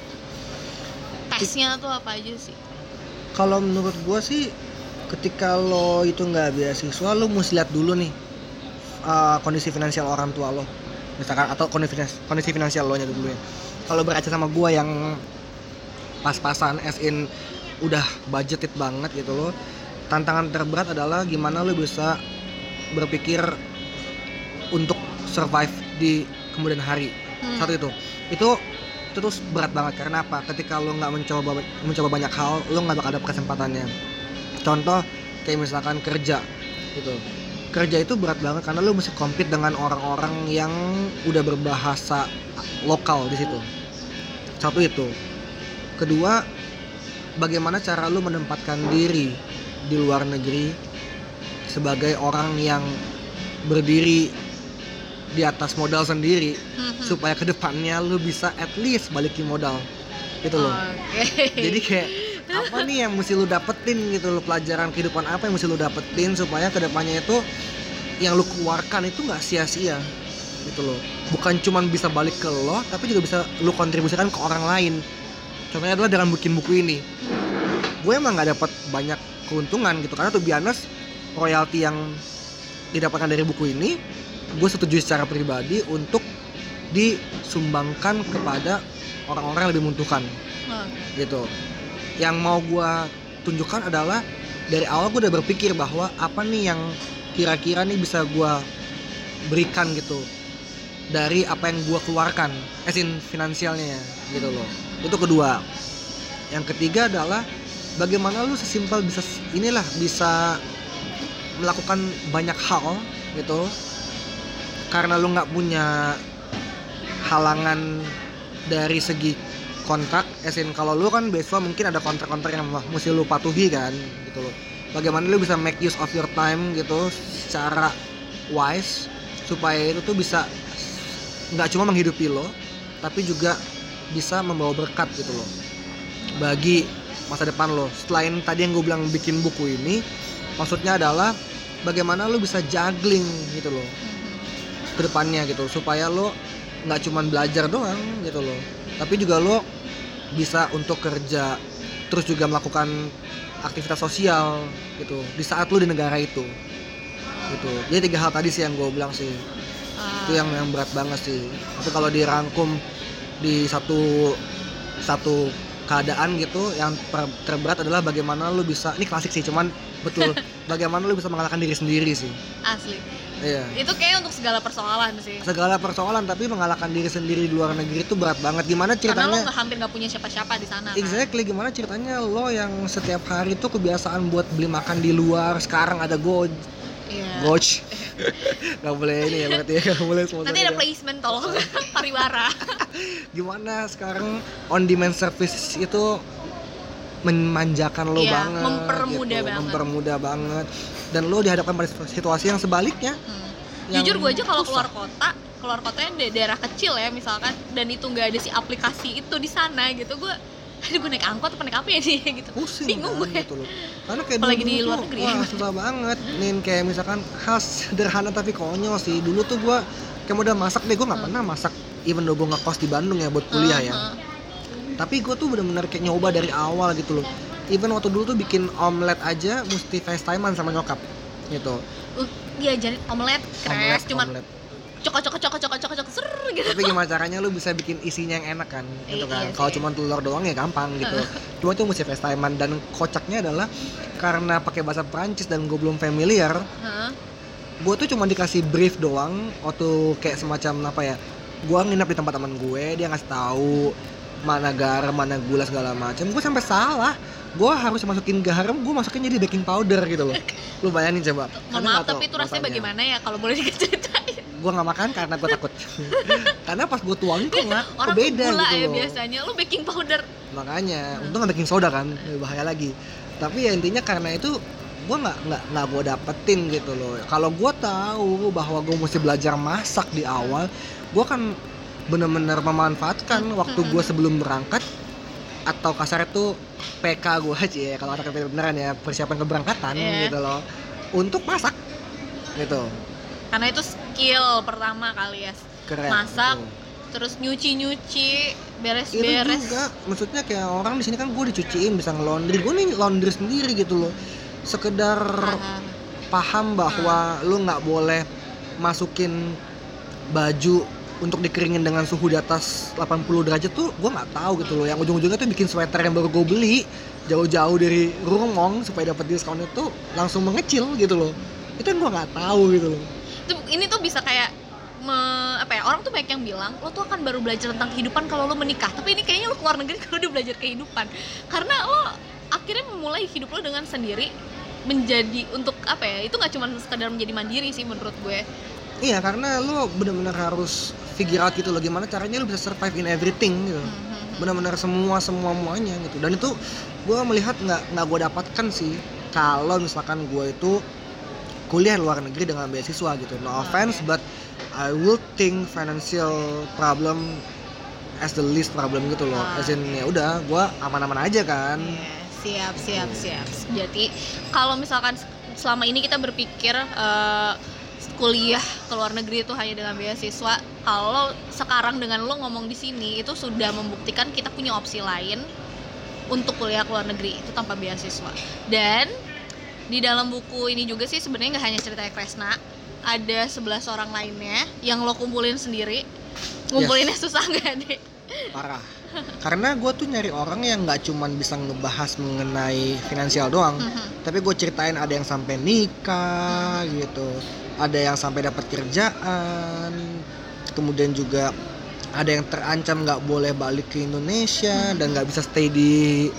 Tesnya tuh apa aja sih? Kalau menurut gue sih, ketika lo itu nggak beasiswa, lo mesti lihat dulu nih uh, kondisi finansial orang tua lo, misalkan, atau kondisi kondisi finansial lo nya dulu ya. Kalau berkaca sama gue yang pas-pasan, as in udah budgeted banget gitu loh, tantangan terberat adalah gimana lo bisa berpikir untuk survive di kemudian hari. Hmm. Satu itu, itu itu tuh berat banget. Karena apa? Ketika lo nggak mencoba mencoba banyak hal, lo nggak bakal ada kesempatannya. Contoh kayak misalkan kerja gitu. Kerja itu berat banget karena lo mesti compete dengan orang-orang yang udah berbahasa lokal di situ. Satu itu. Kedua, bagaimana cara lo menempatkan diri di luar negeri sebagai orang yang berdiri di atas modal sendiri, Mhm. supaya kedepannya lu bisa at least balikin modal gitu loh. Oke. Jadi kayak apa nih yang mesti lu dapetin gitu loh, pelajaran kehidupan apa yang mesti lu dapetin supaya kedepannya itu yang lu keluarkan itu nggak sia-sia gitu loh. Bukan cuman bisa balik ke lo, tapi juga bisa lu kontribusikan ke orang lain. Contohnya adalah dengan bikin buku ini. Gue emang nggak dapat banyak keuntungan gitu, karena tuh biasa royalti yang didapatkan dari buku ini gue setuju secara pribadi untuk disumbangkan kepada orang-orang yang lebih membutuhkan Oke. gitu. Yang mau gue tunjukkan adalah dari awal gue udah berpikir bahwa apa nih yang kira-kira nih bisa gue berikan gitu dari apa yang gue keluarkan, as in finansialnya gitu loh. Itu kedua. Yang ketiga adalah bagaimana lu sesimpel bisa inilah bisa melakukan banyak hal gitu, karena lu nggak punya halangan dari segi kontrak. Esin kalau lu kan beasiswa mungkin ada kontrak-kontrak yang mesti lu patuhi kan gitu loh. Bagaimana lu bisa make use of your time gitu secara wise supaya itu tuh bisa nggak cuma menghidupi lo, tapi juga bisa membawa berkat gitu loh bagi masa depan lo. Selain tadi yang gue bilang bikin buku ini, maksudnya adalah bagaimana lo bisa juggling gitu loh ke depannya gitu, supaya lo nggak cuma belajar doang gitu loh, tapi juga lo bisa untuk kerja, terus juga melakukan aktivitas sosial gitu di saat lu di negara itu gitu. Jadi tiga hal tadi sih yang gue bilang sih uh, itu yang yang berat banget sih. Tapi kalau dirangkum di satu satu keadaan gitu, yang ter- terberat adalah bagaimana lu bisa, ini klasik sih cuman betul, bagaimana lu bisa mengalahkan diri sendiri sih. Asli. Iya. Itu kayak untuk segala persoalan sih. Segala persoalan, tapi mengalahkan diri sendiri di luar negeri itu berat banget. Gimana ceritanya? Karena lo nggak hampir nggak punya siapa-siapa di sana. Exactly, kan? Gimana ceritanya lo yang setiap hari tuh kebiasaan buat beli makan di luar, sekarang ada Go, yeah. Goj, nggak boleh ini ya berarti ya, nggak boleh sponsor. Nanti ada ya. placement tolong pariwara. Gimana sekarang on demand service itu memanjakan lo yeah, banget, mempermudah gitu, banget, mempermudah banget. Dan lo dihadapkan pada situasi yang sebaliknya. Hmm. Yang Jujur gue aja kalau susah. keluar kota, keluar kotanya di daerah kecil ya misalkan, dan itu nggak ada si aplikasi itu di sana gitu, gue, aduh gue naik angkot apa naik apa ya nih gitu. Pusing bingung kan, gue. gitu loh. Karena kayak Apalagi dulu di luar tuh, negeri. wah susah banget. Nih kayak misalkan hal sederhana tapi konyol sih. Dulu tuh gue kayak modal masak deh, gue nggak Hmm. pernah masak. Even though gue ngekos di Bandung ya buat kuliah ya. Uh-huh. Tapi gue tuh bener-bener kayak nyoba dari awal gitu loh. Even waktu dulu tuh bikin omelet aja mesti FaceTime-an sama nyokap gitu. Uh, diajarin omelet, Omelet, crash, cuman omelet. cokok cokok cokok cokok cokok cokok ser gitu. Tapi gimana caranya lu bisa bikin isinya yang enak kan gitu I- kan. iya Kalau sih. cuma telur doang ya gampang gitu. Cuma itu mesti FaceTime-an, dan kocaknya adalah karena pakai bahasa Prancis dan gue belum familiar, Hah? gue tuh cuma dikasih brief doang waktu kayak semacam apa ya, gue nginep di tempat teman gue, dia ngasih tahu mana garam, mana gula segala macam. Gue sampai salah, gue harus masukin garam, gue masukin jadi baking powder gitu loh. Lu bayangin coba. Mohon Karena maaf nggak tahu tapi itu rasanya rasanya. bagaimana ya kalau boleh diceritain. Gue nggak makan karena gue takut. Karena pas gue tuangin kok nggak, kok Orang beda gula gitu ya loh. biasanya, lu baking powder. Makanya, Hmm. untung nggak baking soda kan, lebih bahaya lagi. Tapi ya intinya karena itu gue nggak nggak nggak gue dapetin gitu loh. Kalau gue tahu bahwa gue mesti belajar masak di awal, gue kan bener-bener memanfaatkan waktu gue sebelum berangkat, atau kasar itu P K gue aja ya, kalau kata beneran ya, persiapan keberangkatan Yeah. gitu loh, untuk masak gitu. Karena itu skill pertama kali ya. Keren. Masak, gitu. terus nyuci-nyuci, Itu beres-beres. juga, maksudnya kayak orang di sini kan gue dicuciin, bisa ngelondri, gue nih laundry sendiri gitu loh. Sekedar Ah, paham bahwa lu nggak boleh masukin baju untuk dikeringin dengan suhu di atas delapan puluh derajat tuh gue nggak tahu gitu loh. Yang ujung-ujungnya tuh bikin sweater yang baru gue beli jauh-jauh dari Rumong supaya dapat diskon itu langsung mengecil gitu loh. Itu yang gue nggak tahu gitu loh. Itu- ini tuh bisa kayak me- apa ya, orang tuh banyak yang bilang lo tuh akan baru belajar tentang kehidupan kalau lo menikah, tapi ini kayaknya lo keluar negeri kalau udah belajar kehidupan, karena lo akhirnya memulai hidup lo dengan sendiri, menjadi untuk apa ya, itu nggak cuma sekedar menjadi mandiri sih menurut gue. Iya, karena lu benar-benar harus figure out gitu loh, gimana caranya lu bisa survive in everything gitu. Hmm. Benar-benar semua semua muanya gitu. Dan itu gue melihat nggak nggak gue dapatkan sih kalau misalkan gue itu kuliah di luar negeri dengan beasiswa gitu. No offense, Oke. but I will think financial problem as the least problem gitu loh. Ah. As in ya udah, gue aman-aman aja kan. Iya, siap siap siap. Jadi kalau misalkan selama ini kita berpikir eh, kuliah ke luar negeri itu hanya dengan beasiswa, kalau sekarang dengan lo ngomong di sini itu sudah membuktikan kita punya opsi lain untuk kuliah ke luar negeri itu tanpa beasiswa. Dan di dalam buku ini juga sih sebenarnya nggak hanya ceritanya Kresna, ada sebelas orang lainnya yang lo kumpulin sendiri. Ngumpulinnya susah nggak deh? Parah. Karena gue tuh nyari orang yang nggak cuman bisa ngebahas mengenai finansial doang, Mhm. tapi gue ceritain ada yang sampai nikah gitu, ada yang sampai dapat kerjaan, kemudian juga ada yang terancam nggak boleh balik ke Indonesia dan nggak bisa stay di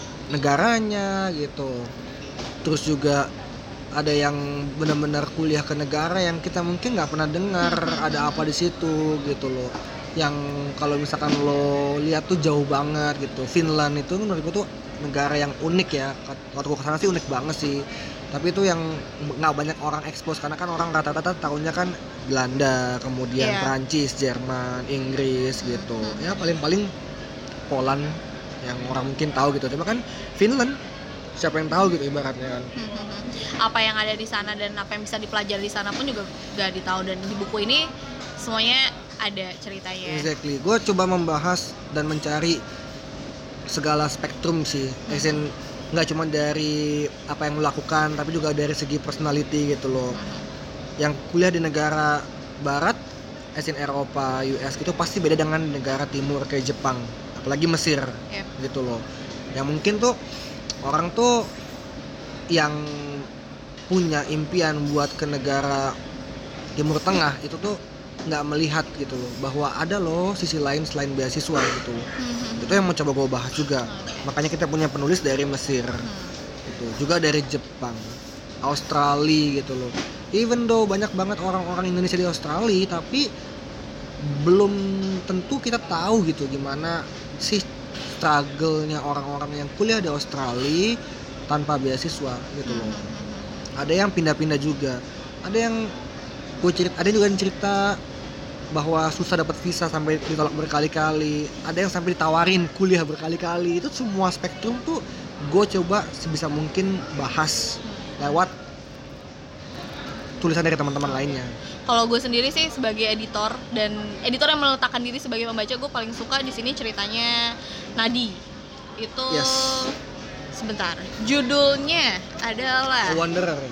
negaranya gitu. Terus juga ada yang benar-benar kuliah ke negara yang kita mungkin nggak pernah dengar ada apa di situ gitu loh. Yang kalau misalkan lo lihat tuh jauh banget gitu. Finland itu menurut gue tuh negara yang unik ya. Waktu gue kesana sih unik banget sih. Tapi itu yang nggak banyak orang expose karena kan orang rata-rata tahunya kan Belanda, kemudian Iya. Prancis, Jerman, Inggris gitu. Ya paling-paling Poland yang orang mungkin tahu gitu. Cuma kan Finland siapa yang tahu gitu ibaratnya kan. Apa yang ada di sana dan apa yang bisa dipelajari di sana pun juga gak ditahu, dan di buku ini semuanya ada ceritanya. Exactly. Gue coba membahas dan mencari segala spektrum sih, as in nggak cuma dari apa yang lo lakukan tapi juga dari segi personality gitu loh. Yang kuliah di negara barat, as in Eropa, U S gitu pasti beda dengan negara timur kayak Jepang, apalagi Mesir. Yep. Gitu loh. Yang mungkin tuh orang tuh yang punya impian buat ke negara Timur Tengah itu tuh nggak melihat gitu loh bahwa ada loh sisi lain selain beasiswa gitu loh. Mm-hmm. Itu yang mau coba gue bahas juga. Okay. Makanya kita punya penulis dari Mesir, mm. gitu, juga dari Jepang, Australia gitu loh. Even though banyak banget orang-orang Indonesia di Australia, tapi belum tentu kita tahu gitu gimana sih struggle-nya orang-orang yang kuliah di Australia tanpa beasiswa gitu loh. Mm-hmm. Ada yang pindah-pindah juga, ada yang gue cerita, ada juga yang cerita bahwa susah dapat visa sampai ditolak berkali-kali, ada yang sampai ditawarin kuliah berkali-kali. Itu semua spektrum tuh gue coba sebisa mungkin bahas lewat tulisan dari teman-teman lainnya. Kalau gue sendiri sih sebagai editor dan editor yang meletakkan diri sebagai pembaca, gue paling suka di sini ceritanya Nadi. Itu yes. Sebentar, judulnya adalah A Wanderer.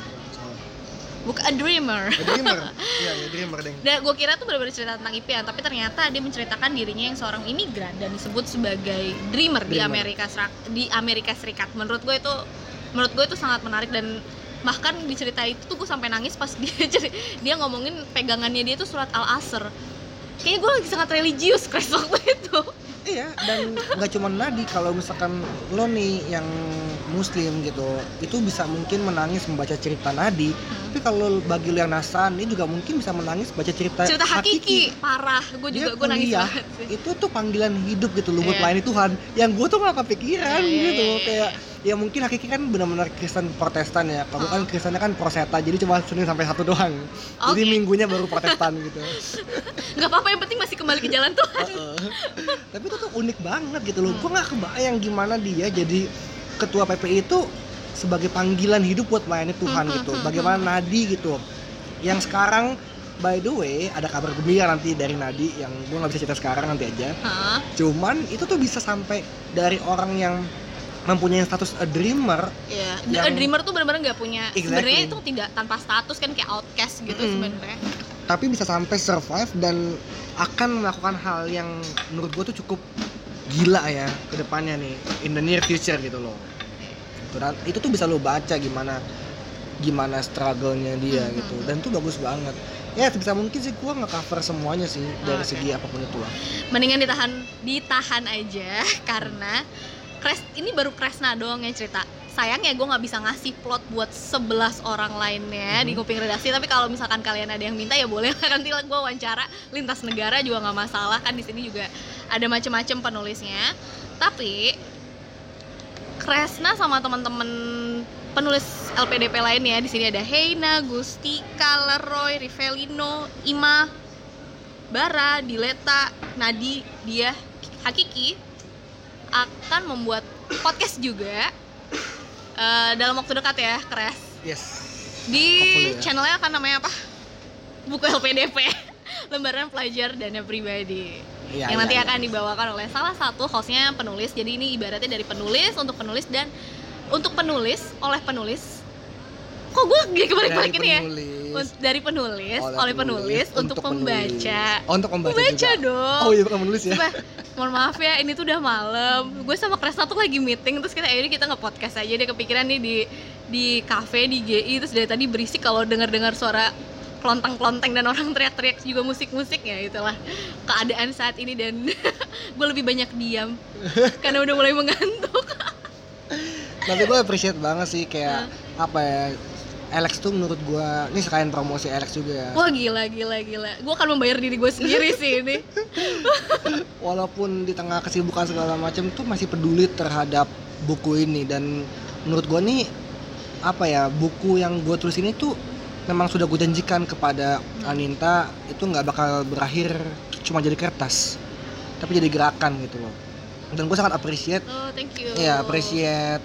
Bukan A Dreamer. A Dreamer. Iya, A Dreamer deng. Dan gue kira tuh benar-benar cerita tentang impian, tapi ternyata dia menceritakan dirinya yang seorang imigran dan disebut sebagai dreamer, dreamer. di Amerika di Amerika Serikat. Menurut gue itu menurut gue itu sangat menarik, dan bahkan di cerita itu tuh gue sampai nangis pas dia dia ngomongin pegangannya dia tuh surat Al-Asr. Kayaknya gue lagi sangat religius Chris waktu itu. Iya, dan nggak cuma Nadi, kalau misalkan lo nih yang Muslim gitu, itu bisa mungkin menangis membaca cerita Nadi. Hmm. Tapi kalau bagi lo yang Nasrani juga mungkin bisa menangis baca cerita cerita hakiki. Hakiki. Parah, gue juga gue nangis banget sih. Itu tuh panggilan hidup gitu lo buat yeah. melayani Tuhan. Yang gue tuh nggak kepikiran yeah, gitu, yeah, yeah, kayak ya mungkin hakiki kan benar-benar Kristen Protestan ya. Kalau kan Kristennya kan Proseta, jadi cuma Senin sampai Sabtu doang. Okay. Jadi minggunya baru Protestan gitu. Gak apa-apa, yang penting masih kembali ke jalan Tuhan. Uh-uh. Tapi itu tuh unik banget gitu loh. Hmm. Gue nggak kebayang gimana dia jadi ketua P P I itu sebagai panggilan hidup buat melayani Tuhan hmm, gitu. Bagaimana hmm. Nadi gitu, yang sekarang by the way ada kabar gembira nanti dari Nadi yang gue nggak bisa cerita sekarang, nanti aja. Huh? Cuman itu tuh bisa sampai dari orang yang mempunyai status a dreamer. Iya. Yeah. A dreamer tuh benar-benar nggak punya. Exactly. Sebenarnya itu tidak tanpa status kan, kayak outcast gitu mm-hmm. sebenarnya. Tapi bisa sampai survive dan akan melakukan hal yang menurut gue tuh cukup gila ya ke depannya nih, in the near future gitu loh. Dan itu tuh bisa lo baca gimana gimana struggle-nya dia mm-hmm. gitu, dan tuh bagus banget. Ya sebisa mungkin sih gue nge-cover semuanya sih dari okay. segi apapun itu lah. Mendingan ditahan ditahan aja karena Kres, ini baru Kresna doang yang cerita. Sayangnya gue nggak bisa ngasih plot buat sebelas orang lainnya mm-hmm. di kuping redaksi. Tapi kalau misalkan kalian ada yang minta ya boleh, nanti gue wawancara lintas negara juga nggak masalah, kan di sini juga ada macam-macam penulisnya. Tapi Kresna sama teman-teman penulis L P D P lainnya, di sini ada Heina, Gustika, Leroy, Rivelino, Ima, Bara, Dileta, Nadi, dia, Hakiki akan membuat podcast juga uh, dalam waktu dekat ya, Kres. Yes. Di ya. channelnya akan namanya apa? Buku L P D P, Lembaran Pelajar Dana Pribadi. Ya, yang ya, nanti ya. akan dibawakan oleh salah satu hostnya penulis. Jadi ini ibaratnya dari penulis untuk penulis dan untuk penulis oleh penulis. Kok gue gini kebalik-balik ini ya? Dari penulis, oleh, oleh penulis, penulis untuk, untuk pembaca. Oh, untuk pembaca, pembaca juga. dong. Oh iya, bukan penulis ya. Coba, mohon maaf ya, ini tuh udah malam. Gue sama Kresna tuh lagi meeting, terus kita akhirnya kita nge-podcast aja. Dia kepikiran nih di di kafe di G I, terus dari tadi berisik kalau dengar-dengar suara kelontang-kelontang dan orang teriak-teriak juga musik-musik ya, itulah keadaan saat ini. Dan gue lebih banyak diam karena udah mulai mengantuk. Tapi gue appreciate banget sih kayak uh. apa ya, Alex tuh menurut gue, ini sekalian promosi Alex juga ya. Wah gila gila gila, gue akan membayar diri gue sendiri sih ini. Walaupun di tengah kesibukan segala macam tuh masih peduli terhadap buku ini, dan menurut gue nih apa ya, buku yang gue tulis ini tuh memang sudah gue janjikan kepada Aninta itu nggak bakal berakhir cuma jadi kertas, tapi jadi gerakan gitu loh. Dan gue sangat appreciate. Oh, thank you. Iya, appreciate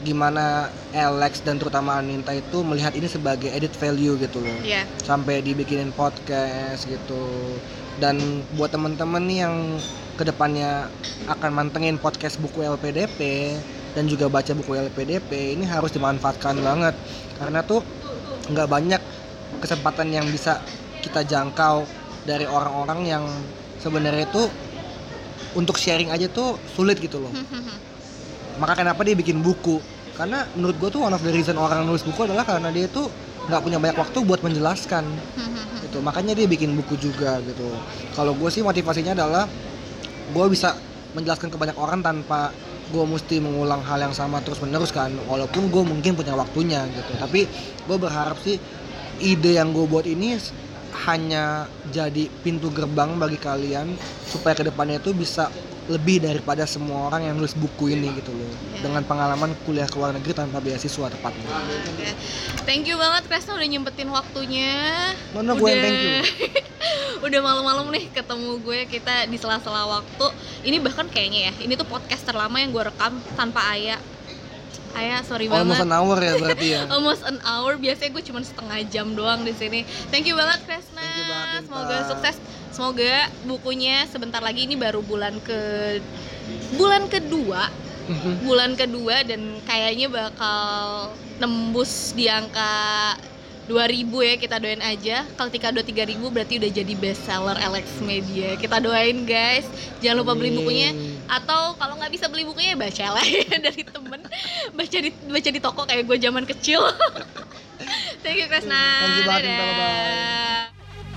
gimana Alex dan terutama Aninta itu melihat ini sebagai added value gitu loh. Iya. Sampai dibikinin podcast gitu. Dan buat temen-temen nih yang kedepannya akan mantengin podcast buku L P D P dan juga baca buku L P D P, ini harus dimanfaatkan banget karena tuh nggak banyak kesempatan yang bisa kita jangkau dari orang-orang yang sebenarnya itu untuk sharing aja tuh sulit gitu loh. Maka kenapa dia bikin buku? Karena menurut gue tuh one of the reason orang nulis buku adalah karena dia tuh nggak punya banyak waktu buat menjelaskan. Gitu. Makanya dia bikin buku juga gitu. Kalau gue sih motivasinya adalah gue bisa menjelaskan ke banyak orang tanpa gue mesti mengulang hal yang sama terus menerus kan. Walaupun gue mungkin punya waktunya gitu. Tapi gue berharap sih ide yang gue buat ini hanya jadi pintu gerbang bagi kalian supaya kedepannya itu bisa lebih daripada semua orang yang nulis buku ini gitu loh. Yeah. Dengan pengalaman kuliah ke luar negeri tanpa beasiswa tepatnya. Okay. Thank you banget Kresna udah nyempetin waktunya. No, no, gue yang thank you. Udah malam-malam nih ketemu gue, kita di sela-sela waktu. Ini bahkan kayaknya ya, ini tuh podcast terlama yang gue rekam tanpa Aya. Aya, sorry banget. Almost an hour ya berarti ya. Almost an hour, biasanya gue cuma setengah jam doang di sini. Thank you banget Kresna. Thank you banget, semoga sukses. Semoga bukunya sebentar lagi, ini baru bulan ke bulan kedua. Bulan kedua dan kayaknya bakal nembus di angka dua ribu ya, kita doain aja. Kalau ketika udah tiga ribu berarti udah jadi best seller Alex Media. Kita doain guys. Jangan lupa beli bukunya, atau kalau nggak bisa beli bukunya baca lah ya dari temen. Baca di baca di toko kayak gue zaman kecil. Thank you Kresna. Thank you banget. Bye-bye.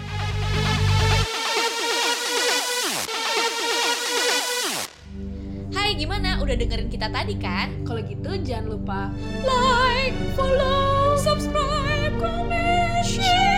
Hai, gimana? Udah dengerin kita tadi kan? Kalau gitu jangan lupa like, follow, subscribe, comment, share.